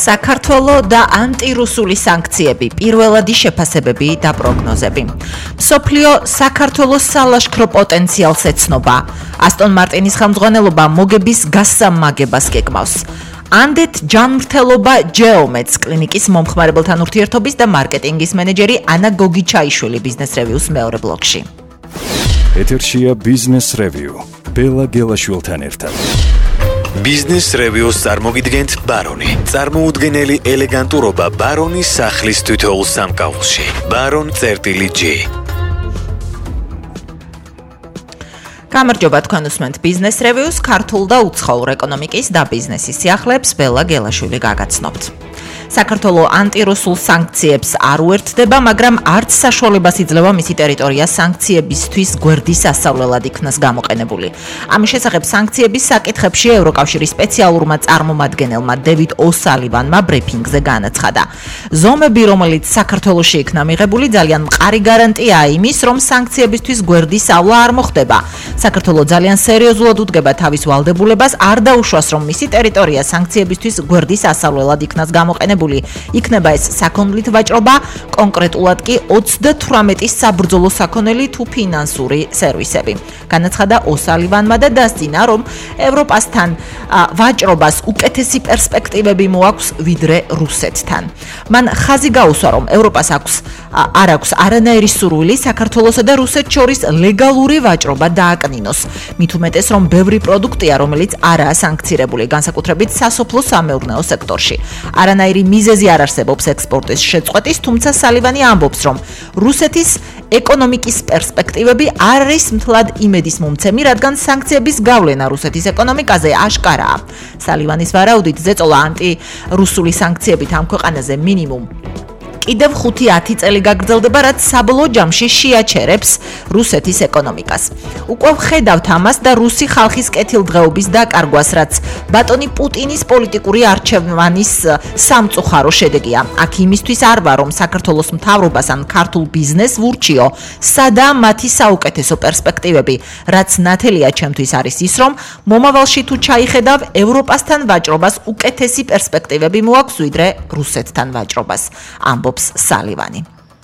საქართველო და ანტირუსული სანქციები, პირველადი შეფასებები და პროგნოზები. მსოფლიო საქართველოს სალაშქრო პოტენციალს ეცნობა. ასტონ მარტინის ხელმძღვანელობა მოგების გასამაგებას გეგმავს. ანდეთ ჯანმრთელობა ჯეომედს კლინიკის მომხმარებელთან ურთიერთობის და მარკეტინგის მენეჯერი ანა გოგიჩაიშვილი ბიზნეს რევიუს მეორე ბლოგში. ეთერშია ბიზნეს რევიუ ბელა გელაშვილთან ერთად. ბიზნეს რევიუს წარმოგიდგენთ ბარონი. წარმოუდგენელი ელეგანტურობა ბარონის სახლის თითოეულ სამკაულში. baron.g. გამარჯობა, თქვენ უსმენთ ბიზნეს რევიუს, ქართულ და უცხოურ ეკონომიკის და ბიზნესის სიახლეებს ბელა გელაშვილი გაგაცნობთ. საქართველო ანტირუსულ სანქციებს არ უერთდება, მაგრამ არც საშუალებას იძლევა მისი ტერიტორია სანქციებისთვის გვერდის ასავლელად იქნას გამოყენებული. ამის შესახებ სანქციების საკითხებში ევროკავშირის სპეციალურმა წარმომადგენელმა დევიდ ოსალივანმა ბრიფინგზე განაცხადა. ზომები, რომელიც საქართველოში იქნა მიღებული, ძალიან მყარი გარანტიაა იმის, რომ სანქციებისთვის გვერდის ავლა არ მოხდება. საქართველო ძალიან სერიოზულად უდგება თავის ვალდებულებას, არ დაუშვას, რომ მისი ტერიტორია სანქციებისთვის გვერდის ასავლელად იქნას გამოყენებული. იქნება ეს საქონლით ვაჭრობა, კონკრეტულად კი 38 საბრძოლო საქონელი თუ ფინანსური სერვისები. განაცხადა ოსალივანმა და დასძინა, რომ ევროპასთან ვაჭრობას უკეთესი პერსპექტივები მოაქვს ვიდრე რუსეთთან. მან ხაზი გაუსვა, რომ ევროპას არ აქვს არანაირი სურვილი საქართველოსა და რუსეთს შორის ლეგალური ვაჭრობა დააკნინოს. მით უმეტეს, რომ ბევრი პროდუქტია, რომელიც არაა სანქცირებული, განსაკუთრებით სასოფლო-სამეურნეო სექტორში. არანაირი მიზეზი არ არსებობს ექსპორტის შეწყვეტის, თუმცა სალივანი ამბობს, რომ რუსეთის ეკონომიკის პერსპექტივები არ არის მთლად იმედის მომცემი, რადგან სანქციების გავლენა რუსეთის ეკონომიკაზე აშკარაა. სალივანის ვარაუდით, ზეწოლა ანტირუსული სანქციებით ამ ქვეყანაზე მინიმუმ კიდევ 5-10 წელი გაგრძელდება, რაც საბოლოო ჯამში შეაჩერებს რუსეთის ეკონომიკას. უკვე ვხედავთ ამას და რუსი ხალხის კეთილდღეობის დაკარგვას, რაც ბატონი პუტინის პოლიტიკური არჩევანის სამწუხარო შედეგია. აქ იმისთვის არ ვარ, რომ საქართველოს მთავრობას ან ქართულ ბიზნესს ვურჩიო, სადაა მათი საუკეთესო პერსპექტივები, რაც ნათელია ჩემთვის არის ის, რომ მომავალში თუ ჩაიხედავ ევროპასთან ვაჭრობას უკეთესი პერსპექტივები მოაქვს ვიდრე რუსეთთან ვაჭრობას. ამბობს სალივანი.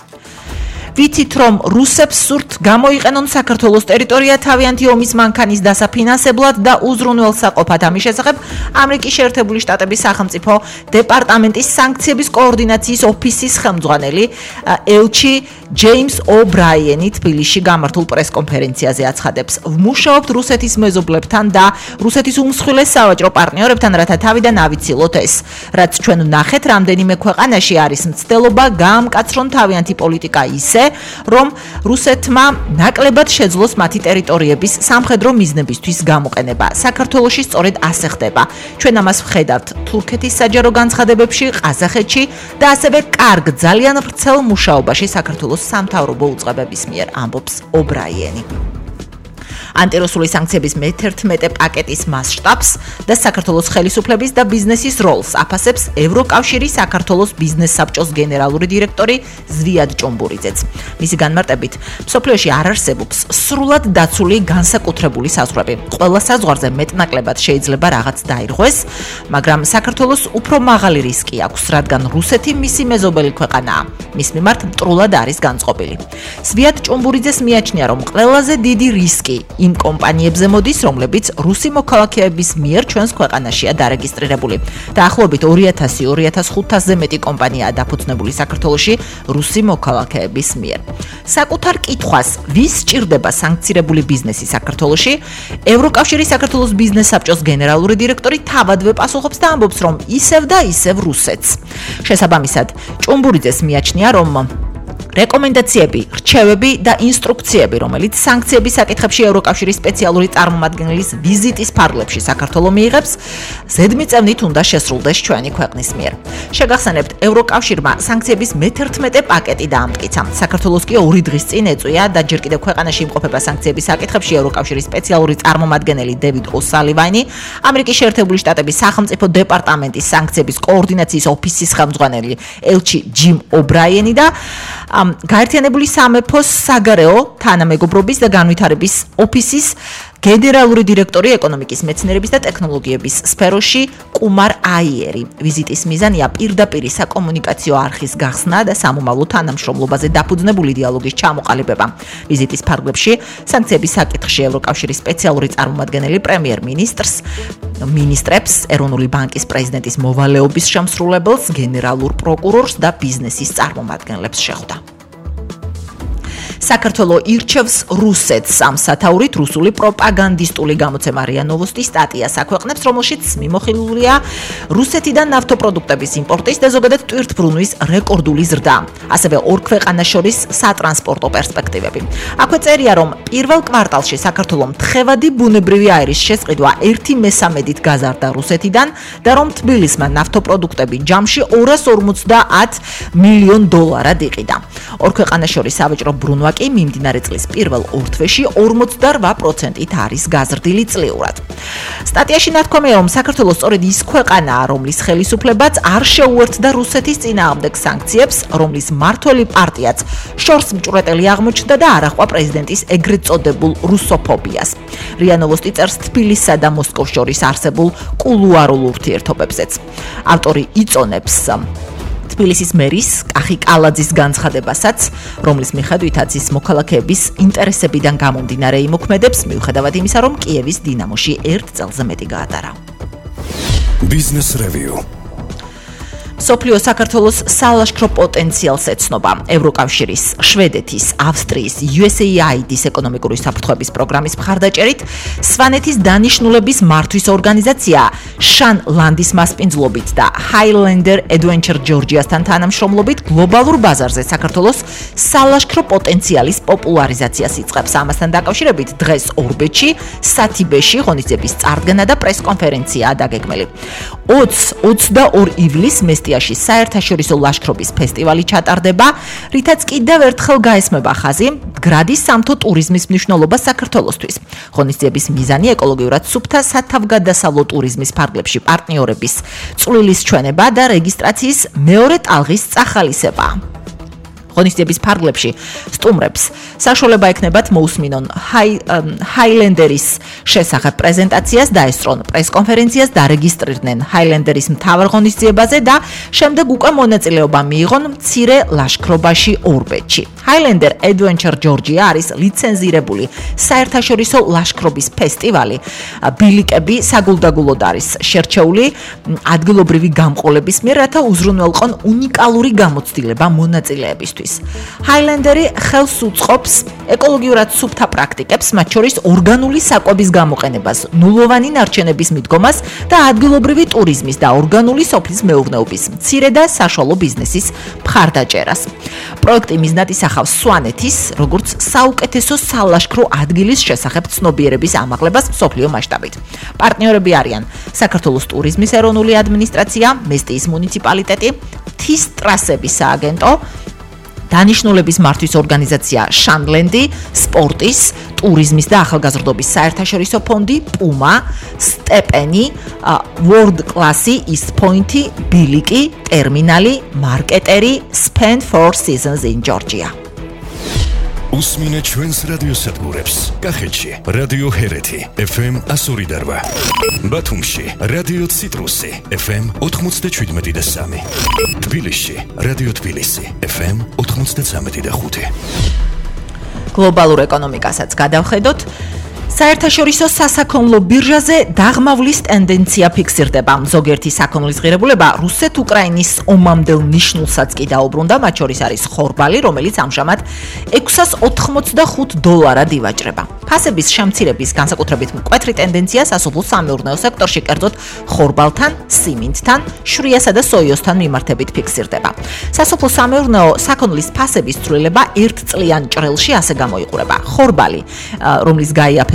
ვიცით, რომ რუსებს სურთ გამოიყენონ საქართველოს ტერიტორია თავიანთი ომის მანქანის დასაფინანსებლად და უზრუნველსაყოფად. ამის შესახებ ამერიკის შეერთებული შტატების სახელმწიფო დეპარტამენტის სანქციების კოორდინაციის ოფისის ხელმძღვანელი ელჩი ჯეიმს ობრაიენი თბილისში გამართულ პრესკონფერენციაზე აცხადებს. ვმუშაობთ რუსეთის მეზობლებთან და რუსეთის უმსხვილეს სავაჭრო პარტნიორებთან, რათა თავიდან ავიცილოთ ეს. რაც ჩვენ ვნახეთ, რამდენიმე ქვეყანაში არის მცდელობა გაამკაცრონ თავიანთი პოლიტიკა ისე, რომ რუსეთმა ნაკლებად შეძლოს მათი ტერიტორიების სამხედრო მიზნებისთვის გამოყენება. საქართველოში სწორედ ასე ხდება. ჩვენ ამას ვხედავთ თურქეთის საჯარო განცხადებებში, ყაზახეთში და ასევე კარგ, ძალიან ვრცელ მუშაობაში საქართველოს სამთავრობო უწყებების მიერ, ამბობს ობრაიენი. ანტირუსული სანქციების მე-11 პაკეტის მასშტაბს და საქართველოს ხელისუფლების და ბიზნესის როლს აფასებს ევროკავშირის საქართველოს ბიზნეს საბჭოს გენერალური დირექტორი ზვიად ჭუმბურიძეც. მისი განმარტებით, მსოფლიოში არ არსებობს სრულად დაცული განსაკუთრებული საზღვრები. ყველა საზღვარზე მეტნაკლებად შეიძლება რაღაც დაირღვეს, მაგრამ საქართველოს უფრო მაღალი რისკი აქვს, რადგან რუსეთი მისი მეზობელი ქვეყანაა. მის მიმართ მტრულად არის განწყობილი. ზვიად ჭუმბურიძეს მიაჩნია, რომ ყველაზე დიდი რისკი იმ კომპანიებზე მოდის, რომლებიც რუსი მოქალაქეების მიერ ჩვენს ქვეყანაშია დარეგისტრირებული. დაახლოებით 2000-2500-ზე მეტი კომპანიაა დაფუძნებული საქართველოში რუსი მოქალაქეების მიერ. საკუთარ კითხვას, ვის სჭირდება სანქცირებული ბიზნესი საქართველოში, ევროკავშირის საქართველოს ბიზნეს საბჭოს გენერალური დირექტორი თავადვე პასუხობს და ამბობს, რომ ისევ და ისევ რუსეთს. შესაბამისად, ჭუმბურიძეს მიაჩნია, რომ რეკომენდაციები, რჩევები და ინსტრუქციები, რომელიც სანქციების საკითხებში ევროკავშირის სპეციალური წარმომადგენლის ვიზიტის ფარგლებში საქართველოს მიიღებს, ზედმიწევნით უნდა შესრულდეს ჩვენი ქვეყნის მიერ. შეგახსენებთ, ევროკავშირმა სანქციების მე-11 პაკეტი დაამტკიცა. საქართველოს კი 2 დღის წინ ეწვია და ჯერ კიდევ ქვეყანაში იმყოფება სანქციების საკითხებში ევროკავშირის სპეციალური წარმომადგენელი დევიდ ოსალივანი, ამერიკის შეერთებული შტატების სახელმწიფო დეპარტამენტის სანქციების კოორდინაციის ოფისის ხელმძღვანელი ელჩი ჯიმ ობრაიენი და გაერთიანებული სამეფოს საგარეო თანამეგობრობის და განვითარების ოფისის გენერალური დირექტორი ეკონომიკის მეცნიერების და ტექნოლოგიების სფეროში კუმარ აიერი. ვიზიტის მიზანია პირდაპირ საკომუნიკაციო არხის გახსნა და სამომავლო თანამშრომლობაზე დაფუძნებული დიალოგის ჩამოყალიბება. ვიზიტის ფარგლებში სანქციების საკითხში ევროკავშირის სპეციალური წარმომადგენელი პრემიერ-მინისტრებს, ეროვნული ბანკის პრეზიდენტის მოვალეობის შემსრულებელს, გენერალურ პროკურორს და ბიზნესის წარმომადგენლებს შეხვდა. საქართველო ირჩევს რუსეთს ამ სათაურით რუსული პროპაგანდისტული გამოცემა RIA Novosti სტატიას აქვეყნებს, რომელშიც მიმოხილულია რუსეთიდან ნავთობპროდუქტების იმპორტის და ზოგადად ტვირთბრუნვის რეკორდული ზრდა, ასევე ორ ქვეყანას შორის სატრანსპორტო პერსპექტივები. აქვე წერია, რომ პირველ კვარტალში საქართველომ თხევადი ბუნებრივი აირის შესყიდვა 1/3-ით გაზარდა რუსეთიდან და რომ თბილისმა ნავთობპროდუქტები ჯამში $250 მილიონ იყიდა. ორ ქვეყანას შორის სავაჭრო ბრუნვა კი მიმდინარე წლის პირველ ორ თვეში 48%-ით არის გაზრდილი წლიურად. სტატიაში ნათქვამია, რომ საქართველოს სწორედ ის ქვეყანაა, რომლის ხელისუფლებაც არ შეუერთდა რუსეთის წინააღმდეგ სანქციებს, რომლის მმართველი პარტიაც შორს მჭვრეტელი აღმოჩნდა და არ ახვა პრეზიდენტის ეგრეთ წოდებულ რუსოფობიას. RIA Novosti წერს თბილისსა და მოსკოვს შორის არსებულ კულუარულ ურთიერთობებზეც. ავტორი იწონებს თბილისის მერის კახი კალაძის განცხადებასაც, რომლის მიხედვითაც ის მოქალაქეების ინტერესებიდან გამომდინარე იმოქმედებს, მიუხედავად იმისა, რომ კიევის დინამოში 1 წელზე მეტი გაატარა. Business Review. სოფლიო საქართველოს სალაშქრო პოტენციალს ეცნობა ევროკავშირის, შვედეთის, ავსტრიის, USAID-ის ეკონომიკური საფრთხეების პროგრამის მხარდაჭერით სვანეთის დანიშნულების მართვის ორგანიზაცია შან ლანდის მასპინძლობით და Highlander Adventure Georgia-სთან თანამშრომლობით გლობალურ ბაზარზე საქართველოს სალაშქრო პოტენციალის პოპულარიზაციას იწყებს. ამასთან დაკავშირებით დღეს ორბეთში, სათიბეში ღონისძიების წარდგენა და პრესკონფერენციაა დაგეგმილი. 20-22 ივლისს მესტიაში საერთაშორისო ლაშქრობის ფესტივალი ჩატარდება, რითაც კიდევ ერთხელ გაესმება ხაზი მდგრადი სამთო ტურიზმის მნიშვნელობა საქართველოსთვის. ღონისძიების მიზანი ეკოლოგიურად სუფთა სათავგადასავლო ტურიზმის ფარგლებში პარტნიორების წვლილის ჩვენება და რეგისტრაციის მეორე ტალღის წახალისება. ღონისძიების ფარგლებში სტუმრებს საშუალება ექნებათ მოусმინონ Highlanderis შესახებ პრეზენტაციას, დაესწრონ პრესკონფერენციას, დარეგისტრირდნენ Highlanderis მთავარ ღონისძიებაზე და შემდეგ უკვე მონაწილეობა მიიღონ მცირე ლაშქრობაში ორბეთში. Highlander Adventure Georgia არის ლიცენზირებული საერთაშორისო ლაშქრობის ფესტივალი. ბილიკები საგულდაგულოდ არის შერჩეული ადგილობრივი გამყოლების მიერ, რათა უზრუნველყონ უნიკალური გამოცდილება მონაწილეებისთვის. Highlander-ი ხელს უწყობს ეკოლოგიურად სუფთა პრაქტიკებს, მათ შორის ორგანული საკვების გამოყენებას, ნულოვანი ნარჩენების მიდგომას და ადგილობრივი ტურიზმის და ორგანული სოფლის მეურნეობის, მცირე და საშუალო ბიზნესის მხარდაჭერას. პროექტი მიზნად ისახავს სვანეთის, როგორც საუკეთესო სალაშქრო ადგილის შესახებ ცნობიერების ამაღლებას მსოფლიო მასშტაბით. პარტნიორები არიან საქართველოს ტურიზმის ეროვნული ადმინისტრაცია, მესტიის მუნიციპალიტეტი, მთის ტრასების სააგენტო, დანიშნულების მართვის ორგანიზაცია შანლენდი, სპორტის, ტურიზმის და ახალგაზრდობის საერთაშორისო ფონდი, პუმა, სტეპენი, World Class-ი, East Point-ი, ბილიკი, ტერმინალი, მარკეტერი, Spend 4 Seasons in Georgia. უსმინე ჩვენს რადიოსადგურებს. კახეთში რადიო ჰერეთი FM 102.8, ბათუმში რადიო ციტრუსი FM 97.3, თბილისში რადიო თბილისი FM 93.5. გლობალურ ეკონომიკასაც გადავხედოთ. საერთაშორისო სასაქონლო ბირჟაზე დაღმავლის ტენდენცია ფიქსირდება. ზოგიერთი საქონლის ღირებულება რუსეთ-უკრაინის ომამდელ ნიშნულსაც კი დაუბრუნდა, მათ შორის არის ხორბალი, რომელიც ამჟამად $685 ივაჭრება. ფასების შემცირების განსაკუთრებით მკვეთრი ტენდენცია სასოფლო-სამეურნეო სექტორში, კერძოდ ხორბალთან, სიმინდთან, შვრიასა და სოიოსთან მიმართებით ფიქსირდება. სასოფლო-სამეურნეო საქონლის ფასების ცვლილება ერთწლიან ჭრელში ასე გამოიყურება. ხორბალი, რომლის გაიაფება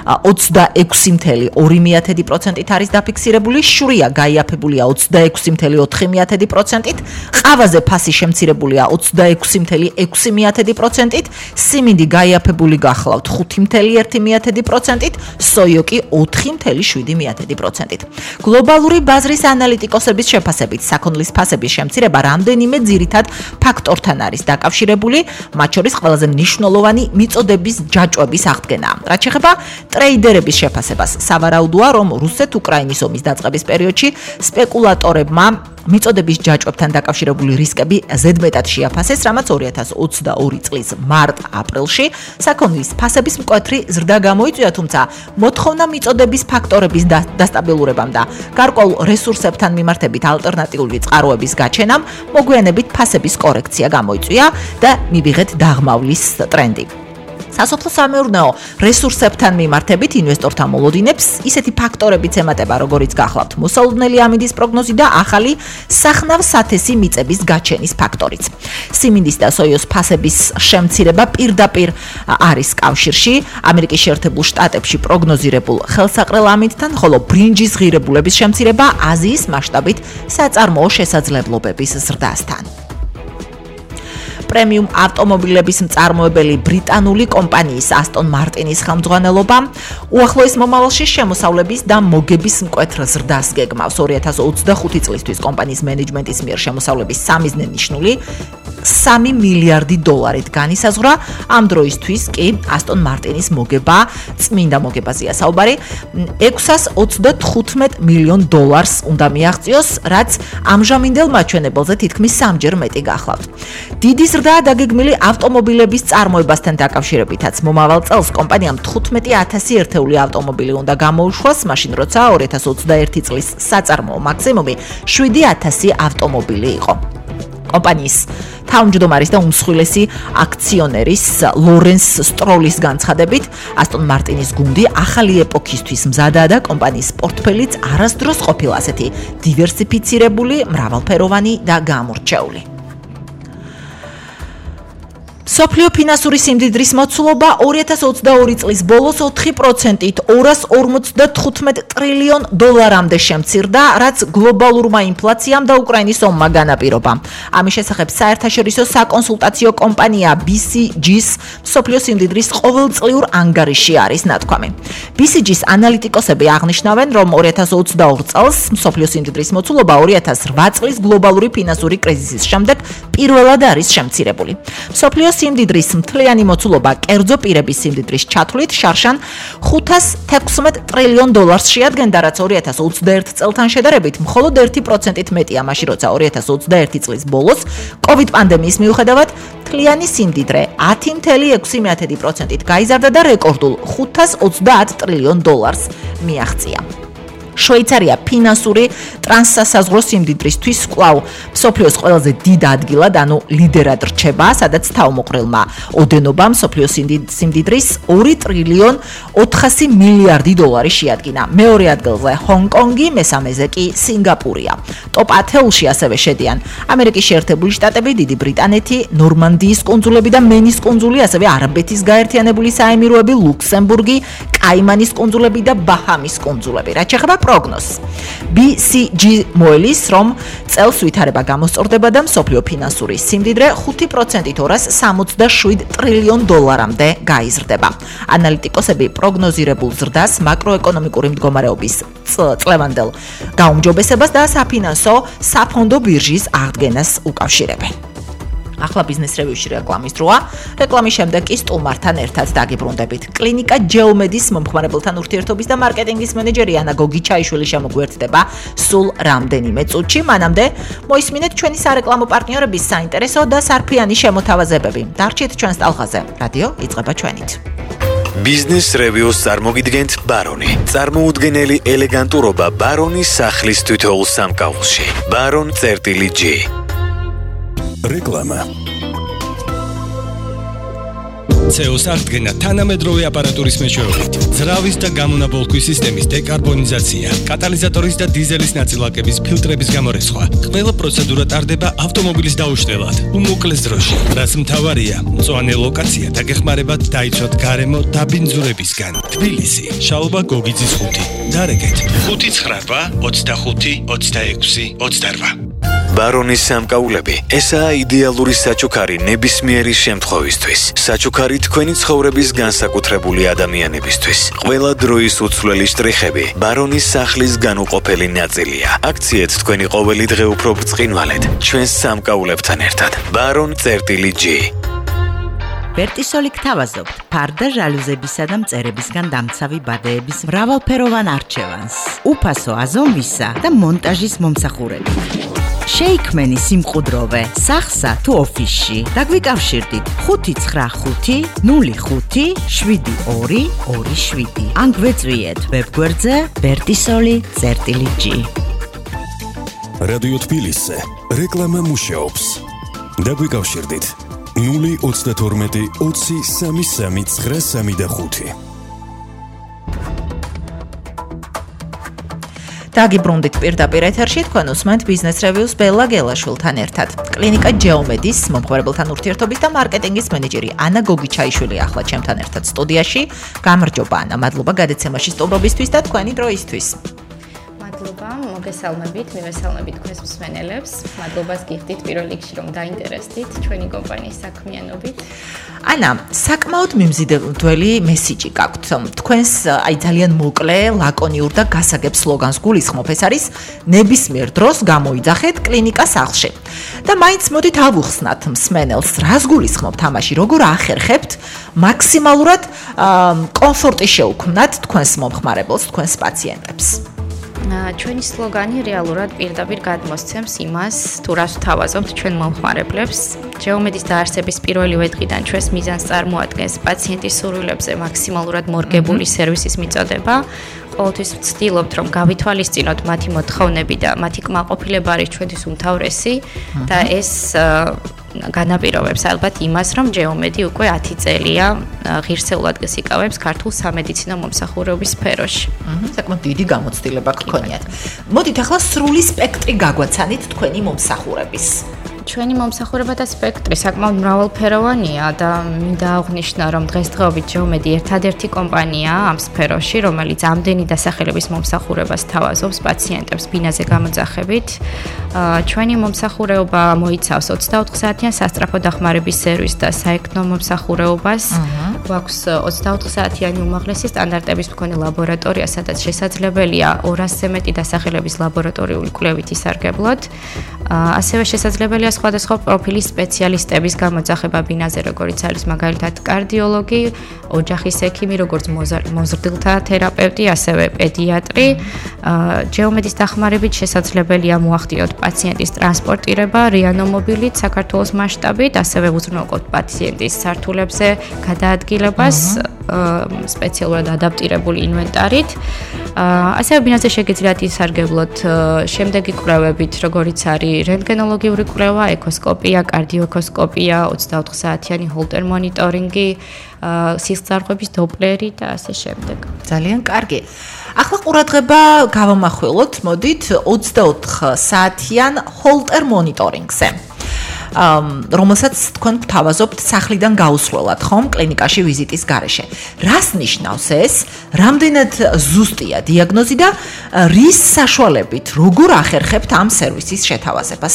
26.2%-ით არის დაფიქსირებული, შვრია გაიაფებულია 26.4%-ით, ყავაზე ფასი შემცირებულია 26.6%-ით, სიმინდი გაიაფებული გახლავთ 5.1%-ით, სოიო კი 4.7%-ით. გლობალური ბაზრის ანალიტიკოსების შეფასებით, საქონლის ფასების შემცირება რამდენიმე ძირითად ფაქტორთან არის დაკავშირებული, მათ შორის ყველაზე მნიშვნელოვანი მიწოდების ჯაჭვების აღდგენაა. რაც შეეხება ეხება ტრეიდერების შეფასებას. სავარაუდოა, რომ რუსეთ-უკრაინის ომის დაწყების პერიოდში სპეკულატორებმა მიწოდების ჯაჭვებთან დაკავშირებული რისკები ზედმეტად შეაფასეს, რამაც 2022 წლის მარტ-აპრილში საქონლის ფასების მკვეთრი ზრდა გამოიწვია, თუმცა მოთხოვნა მიწოდების ფაქტორების დასტაბილურებამ და გარკვეულ რესურსებთან მიმართებით ალტერნატიული წყაროების გაჩენამ მოგვიანებით ფასების კორექცია გამოიწვია და მივიღეთ დაღმავლის ტრენდი. სასოფლო-სამეურნეო რესურსებთან მიმართებით ინვესტორთა მოლოდინებს ისეთი ფაქტორებიც ემატება, როგორიც გახლავთ მოსალოდნელი ამინდის პროგნოზი და ახალი სახნავ სათესი მიწების გაჩენის ფაქტორიც. სიმინდის და სოიოს ფასების შემცირება პირდაპირ არის კავშირში ამერიკის შეერთებულ შტატებში პროგნოზირებულ ხელსაყრელ ამინდთან, ხოლო ბრინჯის ღირებულების შემცირება აზიის მასშტაბით საწარმოო შესაძლებლობების ზრდასთან. პრემიუმ ავტომობილების მწარმოებელი ბრიტანული კომპანიის Aston Martin-ის ხელმძღვანელობა უახლოეს მომავალში შემოსავლების და მოგების მკვეთრ ზრდას გეგმავს. 2025 წლისთვის კომპანიის მენეჯმენტის მიერ შემოსავლების სამიზნე ნიშნული $3 მილიარდი განისაზღვრა. ამ დროისთვის კი Aston Martin-ის მოგება, წმინდა მოგებაზეა საუბარი, $635 მილიონ უნდა მიაღწიოს, რაც ამჟამინდელ მაჩვენებელზე თითქმის 3-ჯერ მეტი გახლავთ. დიდი ზრდაა დაგეგმილი ავტომობილების წარმოებასთან დაკავშირებითაც. მომავალ წელს კომპანიამ 15,000 ერთეული ავტომობილი უნდა გამოუშვას, მაშინ როცა 2021 წლის საწარმოო მაქსიმუმი 7,000 ავტომობილი იყო. კომპანიის თავმჯდომარის და უმსხვილესი აქციონერის ლორენს სტროლის განცხადებით, Aston Martin-ის გუნდი ახალი ეპოქისთვის მზადაა და კომპანიის პორტფელიც არასდროს ყოფილა ასეთი დივერსიფიცირებული, მრავალფეროვანი და გამორჩეული. სოფლიო ფინანსური სიმდიდრის მოცულობა 2022 წლის ბოლოს 4%-ით $255 ტრილიონამდე შემცირდა, რაც გლობალურმა ინფლაციამ და უკრაინის ომმა განაპირობა. ამის შესახებ საერთაშორისო საკონსულტაციო კომპანია BCG-ს სოფლიო სიმდიდრის ყოველწლიურ ანგარიში არის ნათქვამი. BCG-ს ანალიტიკოსები აღნიშნავენ, რომ 2022 წელს სოფლიო სიმდიდრის მოცულობა 2008 წლის გლობალური ფინანსური კრიზისის შემდეგ პირველად არის შემცირებული. სოფლიო სიმდიდრის მთლიანი მოცულობა კერძო პირების სიმდიდრის ჩათვლით შარშან $516 ტრილიონ შეადგენდა, რაც 2021 წელთან შედარებით მხოლოდ 1%-ით მეტია, მაშინ როცა 2021 წლის ბოლოს COVID პანდემიის მიუხედავად მთლიანი სიმდიდრე 10,6%-ით გაიზარდა და რეკორდულ $530 ტრილიონ მიაღწია. შვეიცარია ფინანსური ტრანსსაზღვრო სიმდიდრისთვის კვლავ მსოფლიოს ყველაზე დიდ ადგილად, ანუ ლიდერად რჩება, სადაც თავმოყრილმა ოდენობამ მსოფლიო სიმდიდრის $2 ტრილიონ 400 მილიარდი შეადგინა. მეორე ადგილზე ჰონგ-კონგი, მესამეზე კი სინგაპურია. ტოპ 10-ში ასევე შედიან ამერიკის შეერთებული შტატები, დიდი ბრიტანეთი, ნორმანდიის კუნძულები და მენის კუნძული, ასევე არაბეთის გაერთიანებული საემიროები, ლუქსემბურგი, კაიმანის კუნძულები და ბაჰამის კუნძულები. რაც შეეხება პროგნოზს. BCG მოელის, რომ წელს ვითარება გამოსწორდება და მსოფლიო ფინანსური სიმდიდრე 5%-ით $267 ტრილიონ გაიზრდება. ანალიტიკოსები პროგნოზირებულ ზრდას მაკროეკონომიკური მდგომარეობის წლევანდელ გაუმჯობესებას და საფინანსო საფონდო ბირჟის აღდგენას უკავშირებენ. ახლა ბიზნეს რევიუში რეკლამის დროა. რეკლამის შემდეგ კი სტუმართან ერთად დაგიბრუნდებით. კლინიკა ჯეომედის მომხმარებელთან ურთიერთობის და მარკეტინგის მენეჯერი ანა გოგიჩაიშვილი შემოგვერთდება სულ რამდენიმე წუთში. მანამდე მოისმინეთ ჩვენი სარეკლამო პარტნიორების საინტერესო და სარფიანი შემოთავაზებები. დარჩით ჩვენს ტალღაზე. რადიო იწყება ჩვენით. ბიზნეს რევიუს წარმოგიდგენთ ბარონი. წარმოუდგენელი ელეგანტურობა ბარონის სახლის თითოეულ სამკაულში. baron.g რეკლამა. CO2 აღდგენა თანამედროვე აპარატურის მეშვეობით, ძრავის და გამონაბოლქვის სისტემის დეკარბონიზაცია, კატალიზატორის და დიზელის ნაწილაკების ფილტრების გამორეცხვა. ყველა პროცედურა ტარდება ავტომობილის დაუშლელად, უმოკლეს დროში. რაც მთავარია, მწვანე ლოკაცია დაგეხმარებათ დაიცვათ გარემო დაბინძურებისგან. თბილისი, შალვა გოგიძის 5. დარეკეთ 598 25 26 28. ბარონის სამკაულები. ესაა იდეალური საჩუქარი ნებისმიერი შემთხვევისთვის. საჩუქარი თქვენი ცხოვრების განსაკუთრებული ადამიანებისთვის. ყველა დროის უცვლელი შტრიხები ბარონის სახლის განუყოფელი ნაწილია. აქციეთ თქვენი ყოველი დღე უფრო ბრწყინვალედ ჩვენს სამკაულებთან ერთად. baron.g ვერტისოლი გთავაზობთ ფარდა ჟალუზებისა და მწერებისგან დამცავი ბადეების მრავალფეროვან არჩევანს, უფასო აზომვისა და მონტაჟის მომსახურებით. შეიქმენი სიმყუდროვე სახსა თუ ოფისში. დაგვიკავშირდით 595 05 7227. ან გვეწვიეთ ვებგვერდზე vertisoli.g. რადიო თბილისზე რეკლამა მუშაობს. დაგვიკავშირდით 032 20 33 935. დაგიბრუნდით პირდაპირ ეთერში, თქვენ უსმენთ ბიზნეს რევიუს ბელა გელაშვილთან ერთად. კლინიკა ჯეომედის მომხმარებელთან ურთიერთობის და მარკეტინგის მენეჯერი ანა გოგიჩაიშვილი ახლა ჩემთან ერთად სტუდიაში. გამარჯობა ანა, მადლობა გადაცემაში სტუმრობისთვის და თქვენი დროისთვის. მადლობა, მოგესალმებით, მივესალმებით თქვენს მსმენელებს. მადლობას გიხდით პირველ რიგში, რომ დაინტერესდით ჩვენი კომპანიის საქმიანობით. ანა, საკმაოდ მიმზიდველი მესიჯი გაქვთ. თქვენს ძალიან მოკლე, ლაკონიურ და გასაგებ სლოგანს გულისხმობ. ეს არის ნებისმიერ დროს გამოიძახეთ კლინიკა სახლში. და მაინც მოდით ავუხსნათ მსმენელს, რას გულისხმობთ ამაში, როგორ ახერხებთ მაქსიმალურად კომფორტი შეუქმნათ თქვენს მომხმარებელს, თქვენს პაციენტებს. ჩვენი სლოგანი რეალურად პირდაპირ გადმოსცემს იმას, თუ რას ვთავაზობთ ჩვენ მომხმარებლებს. ჯეომედის დაარსების პირველივე დღიდან ჩვენს მიზანს წარმოადგენს პაციენტის სურვილებზე მაქსიმალურად მორგებული სერვისის მიწოდება. ყოველთვის ვცდილობთ, რომ გავითვალისწინოთ მათი მოთხოვნები და მათი კმაყოფილება არის ჩვენთვის უმთავრესი და ეს განაპირობებს ალბათ იმას, რომ ჯეომედი უკვე 10 წელია ღირსეულად იკავებს ქართულ სამედიცინო მომსახურების სფეროში. საკმაოდ დიდი გამოცდილება გქონიათ. მოდით ახლა სრული სპექტრი გაგვაცანით თქვენი მომსახურების. ჩვენი მომსახურება და სპექტრი საკმაოდ მრავალფეროვანია და მინდა აღვნიშნო, რომ დღესდღეობით ჯეომედი ერთადერთი კომპანიაა ამ სფეროში, რომელიც ამდენი დასახელების მომსახურებას თავაზობს პაციენტებს ბინაზე გამოძახებით. ჩვენი მომსახურება მოიცავს 24 საათიან სასწრაფო დახმარების სერვისს და საექნო მომსახურებას. გვაქვს 24 საათიანი უმაღლესი სტანდარტების მქონე ლაბორატორია, სადაც შესაძლებელია 200-ზე მეტი დასახელების ლაბორატორიული კვლევით ისარგებლოთ. ასევე შესაძლებელია სხვადასხვა პროფილის სპეციალისტების გამოძახება ბინაზე, როგორც არის მაგალითად კარდიოლოგი, ოჯახის ექიმი, როგორც მოზრდილთა თერაპევტი, ასევე პედიატრი. ჯეომედის დახმარებით შესაძლებელია მოახდინოთ პაციენტის ტრანსპორტირება რეანიმობილით საქართველოს მასშტაბით, ასევე უზრუნველყოთ პაციენტის სართულებზე გადაადგილებას სპეციალურად ადაპტირებული ინვენტარით. ასევე ბინაზე შეგიძლიათ ისარგებლოთ შემდეგი კვლევებით, როგორც არის რენტგენოლოგიური კვლევა, ეკოსკოპია, კარდიოეკოსკოპია, 24 საათიანი ჰოლტერ მონიტორინგი, სისხლძარღვების დოპლერი და ასე შემდეგ. ძალიან კარგი. ახლა ყურადღება გავამახვილოთ, მოდით 24 საათიან ჰოლტერ მონიტორინგზე. რომელსაც თქვენ გთავაზობთ სახლიდან გაუსვლელად, ხომ, კლინიკაში ვიზიტის გარეშე. რას ნიშნავს ეს? რამდენად ზუსტია დიაგნოზი და რის საშუალებით როგორ ახერხებთ ამ სერვისის შეთავაზებას?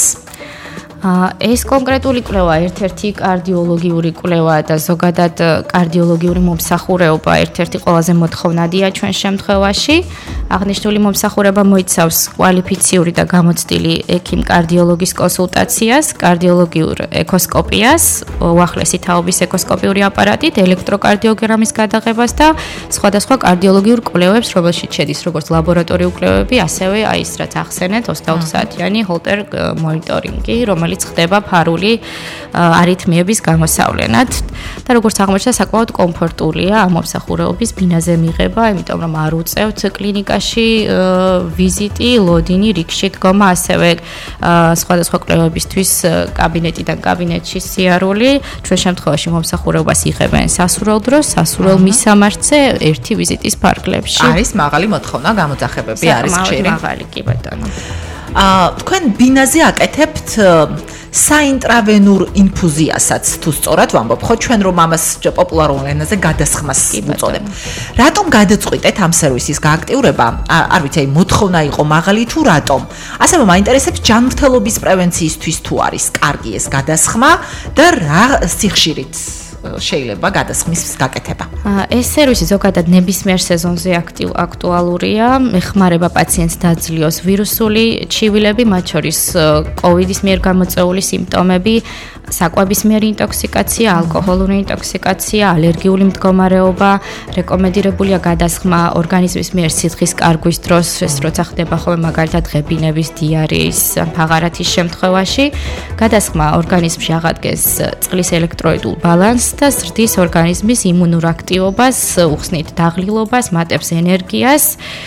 ეს კონკრეტული კვლევა ერთ-ერთი კარდიოლოგიური კვლევა და ზოგადად კარდიოლოგიური მომსახურება ერთ-ერთი ყველაზე მოთხოვნადია ჩვენ შემთხვევაში. აღნიშნული მომსახურება მოიცავს კვალიფიციური და გამოცდილი ექიმ-კარდიოლოგის კონსულტაციას, კარდიოლოგიურ ეკოსკოპიას, უახლესი თაობის ეკოსკოპიური აპარატით, ელექტროკარდიოგრამის გადაღებას და სხვადასხვა კარდიოლოგიურ კვლევებს, რომელშიც შედის როგორც ლაბორატორიული კვლევები, ასევე აი ეს რაც ახსენეთ 24 საათიანი ჰოლტერ მონიტორინგი, რომელიც ხდება ფარული არითმიების გამოსავლენად და როგორც აღმოჩნდა საკმაოდ კომფორტულია ამ მომსახურების ბინაზე მიღება, იმიტომ რომ არ უწევთ კლინიკაში ვიზიტი, ლოდინი, რიგში დგომა, ასევე სხვადასხვა კვლევებისთვის კაბინეტიდან კაბინეტში სიარული. ჩვენ შემთხვევაში მომსახურებას იღებენ სასურველ დროს, სასურველ მისამართზე ერთი ვიზიტის ფარგლებში. არის მაღალი მოთხოვნა გამოძახებები არის ხშირი. მაღალი კი ბატონო. თქვენ ბინაზე აკეთებთ საინტრავენურ ინფუზიასაც, თუ სწორად ვამბობ, ხო ჩვენ რომ ამას პოპულარულ ენაზე გადასხმას უწოდებთ. რატომ გადაწყვიტეთ ამ სერვისის გააქტიურება? არ ვიცი, აი მოთხოვნა იყო მაღალი თუ რატომ? ასევე მაინტერესებს ჯანმრთელობის პრევენციისთვის თუ არის კარგი ეს გადასხმა და რა სიხშირით შეიძლება გადასხმის გაკეთება. ეს სერვისი ზოგადად ნებისმიერ სეზონზე აქტუალურია, ეხმარება პაციენტს დაძლიოს ვირუსული ჩივილები, მათ შორის კოვიდის მიერ გამოწვეული სიმპტომები, საკვებისმიერი ინტოქსიკაცია, ალკოჰოლური ინტოქსიკაცია, ალერგიული მდგომარეობა, რეკომენდირებულია გადასხმა ორგანიზმის მიერ სიცხის კარგვის დროს, ეს როცა ხდება ხოლმე მაგალითად ღებინების, დიარეის, ფაღარათის შემთხვევაში, გადასხმა ორგანიზმში აღადგენს წყლის ელექტროიდულ ბალანსს და ზრდის ორგანიზმის იმუნურ აქტივობას, უხსნით დაღლილობას, მატებს ენერგიას.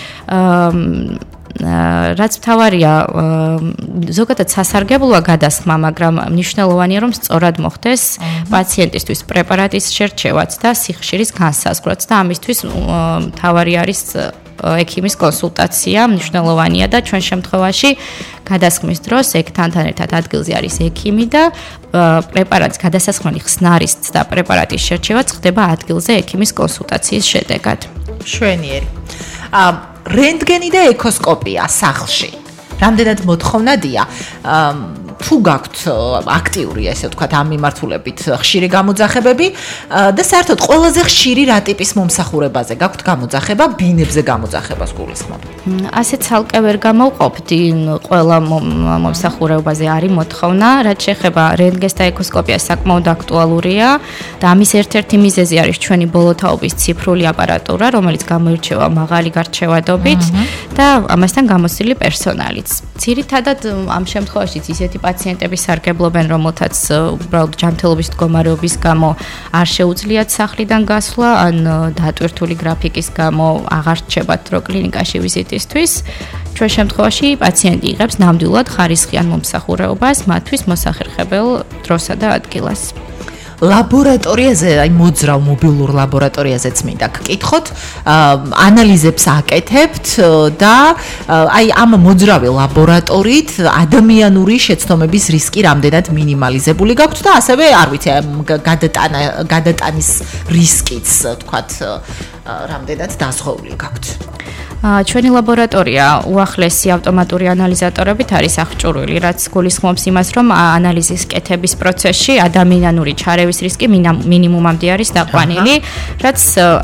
რაც მთავარია, ზოგადად სასარგებლოა გადასხმა, მაგრამ მნიშვნელოვანია, რომ სწორად მოხდეს პაციენტისთვის პრეპარატის შერჩევაც და სიხშირის განსაზღვრაც და ამისთვის მთავარი არის ექიმის კონსულტაცია, მნიშვნელოვანია და ჩვენ შემთხვევაში გადასხმის დროს ექთან ერთად ადგილზე არის ექიმი და პრეპარატის გადასასხმელი ხსნარისც და პრეპარატის შერჩევაც ხდება ადგილზე ექიმის კონსულტაციის შედეგად. შვენიერი. რენტგენი და ეკოსკოპია სახლში. რამდენად მოთხოვნადია? თუ გაქვთ აქტიური, ესე ვთქვათ, ამ მიმართულებით ხშირი გამოძახებები და საერთოდ ყველაზე ხშირი რა ტიპის მომსახურებაზე გაქვთ გამოძახება, ბინებზე გამოძახებას გულისხმობ? ასე ცალკე ვერ გამოვყოფდი, ყველა მომსახურებაზე არის მოთხოვნა, რაც შეეხება რენტგენს და ეკოსკოპიას საკმაოდ აქტუალურია და ამის ერთ-ერთი მიზეზი არის ჩვენი ბოლოთაობის ციფრული აპარატურა, რომელიც გამოირჩევა მაღალი გარჩევადობით და ამასთან გამოცდილი პერსონალიც. ძირითადად ამ შემთხვევაშიც ისეთი პაციენტები სარგებლობენ, რომელთაც უბრალოდ ჯანმრთელობის მდგომარეობის გამო არ შეუძლიათ სახლიდან გასვლა, ან დატვირთული გრაფიკის გამო აღარ რჩებათ დრო კლინიკაში ვიზიტისთვის. ჩვენ შემთხვევაში პაციენტი იღებს ნამდვილად ხარისხიან მომსახურებას, მათთვის მოსახერხებელ დროსა და ადგილას. ლაბორატორიაზე, აი მოძრავ მობილურ ლაბორატორიაზეც მინდა გკითხოთ, ანალიზებს აკეთებთ და აი ამ მოძრავი ლაბორატორიით ადამიანური შეცდომების რისკი რამდენად მინიმალიზებული გაქვთ და ასევე არ ვიცი, გადატანის რისკიც, თქვათ, რამდენად დაზღვეული გაქვთ. ჩვენი ლაბორატორია უახლესი ავტომატური ანალიზატორებით არის აღჭურვილი, რაც გულისხმობს იმას, რომ ანალიზის კეთების პროცესში ადამიანური ჩარევის რისკი მინიმუმამდე არის დაყვანილი, რაც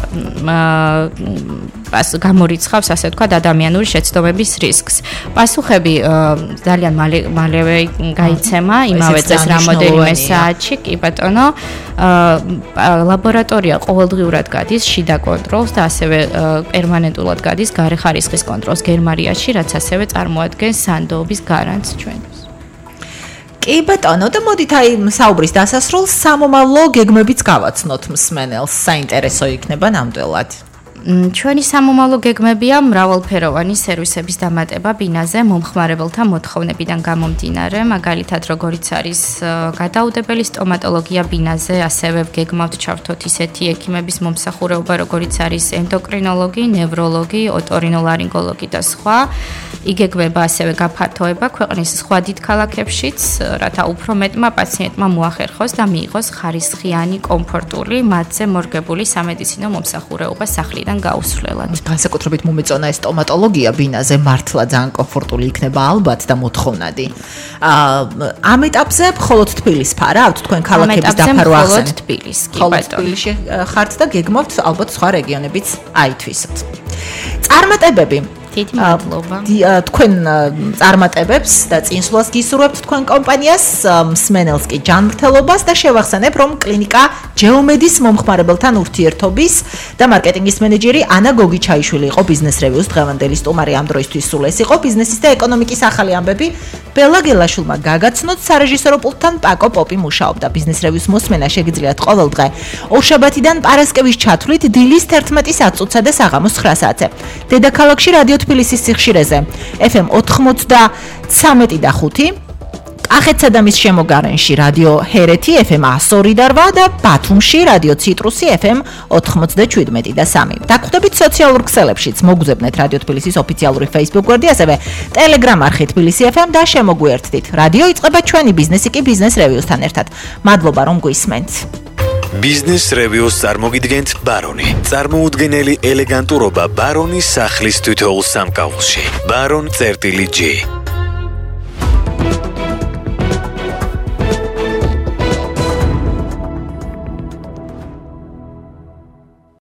გამორიცხავს, ასე ვთქვათ, ადამიანური შეცდომების რისკს. პასუხები ძალიან მალევე გაიცემა, იმავე წელს რამოდენიმე საათში, კი ბატონო. ლაბორატორია ყოველდღიურად გადის შიდა კონტროლს და ასევე პერმანენტულად გადის გარე ხარისხის კონტროლს გერმანიაში, რაც ასევე წარმოადგენს სანდოობის გარანტს ჩვენთვის. კი ბატონო, და მოდით აი საუბრის დასასრულს სამომავლო გეგმებიც გავაცნოთ მსმენელს, საინტერესო იქნება ნამდვილად. ჩვენი სამომავლო გეგმებია მრავალფეროვანი სერვისების დამატება ბინაზე მომხმარებელთა მოთხოვნებიდან გამომდინარე, მაგალითად როგორიც არის გადაუდებელი სტომატოლოგია ბინაზე, ასევე გეგმავთ ჩავთოთ ისეთი ექიმების მომსახურება, როგორიც არის ენდოკრინოლოგი, ნევროლოგი, ოტორინოლარინგოლოგი და სხვა. იგეგმება ასევე გაფართოება ქვეყნის სხვა დიდ ქალაქებშიც, რათა უფრო მეტმა პაციენტმა მოახერხოს და მიიღოს ხარისხიანი, კომფორტული, მათზე მორგებული სამედიცინო მომსახურება სახლიდან გაუსვლელად. განსაკუთრებით მომეწონა ეს სტომატოლოგია ბინაზე, მართლა ძალიან კომფორტული იქნება ალბათ და მოთხოვნადი. ამ ეტაპზე მხოლოდ თბილისს ფარავთ თქვენ ქალაქების დაფარვა ახსენეთ? მხოლოდ თბილისს, კი ბატონო. თბილისში ხართ და გეგმავთ ალბათ სხვა რეგიონებიც აითვისოთ. წარმატებები. დიდი მადლობა. თქვენ წარმატებებს და წინსვლას გისურვებთ თქვენ კომპანიას, მსმენელს კი ჯანმრთელობას და შევახსენებ, რომ კლინიკა ჯეომედის მომხმარებელთან ურთიერთობის და მარკეტინგის მენეჯერი ანა გოგიჩაიშვილი იყო ბიზნეს რევიუს დღევანდელი სტუმარი ამ დროისთვის. სულ ეს იყო ბიზნესის და ეკონომიკის ახალი ამბები. ბელა გელაშვილმა გაგაცნოთ, სარეჟისორო პულტთან პაკო პოპი მუშაობდა. ბიზნეს რევიუს მოსმენა შეგიძლიათ ყოველ დღე ორშაბათიდან პარასკევის ჩათვლით დილის 11 საათსა და საღამოს 9 საათზე. დედაქალაქში რადიო თბილისის სიხშირეზე FM 93.5 კახეთსა და მის შემოგარენში რადიო ჰერეთი FM 102.8 და ბათუმში რადიო ციტრუსი FM 97.3. დაგხვდებით სოციალურ ქსელებშიც, მოგუძებნეთ რადიო თბილისის ოფიციალური Facebook გვერდი, ასევე Telegram არხი თბილისი FM და შემოგვიერთდით. რადიო იწყება ჩვენი ბიზნესი კი ბიზნეს რევიუსთან ერთად. მადლობა რომ გვისმენთ. ბიზნეს რევიუს წარმოგიდგენთ ბარონი. წარმოუდგენელი ელეგანტურობა ბარონის სახლის თითოეულ სამკაულში. baron.g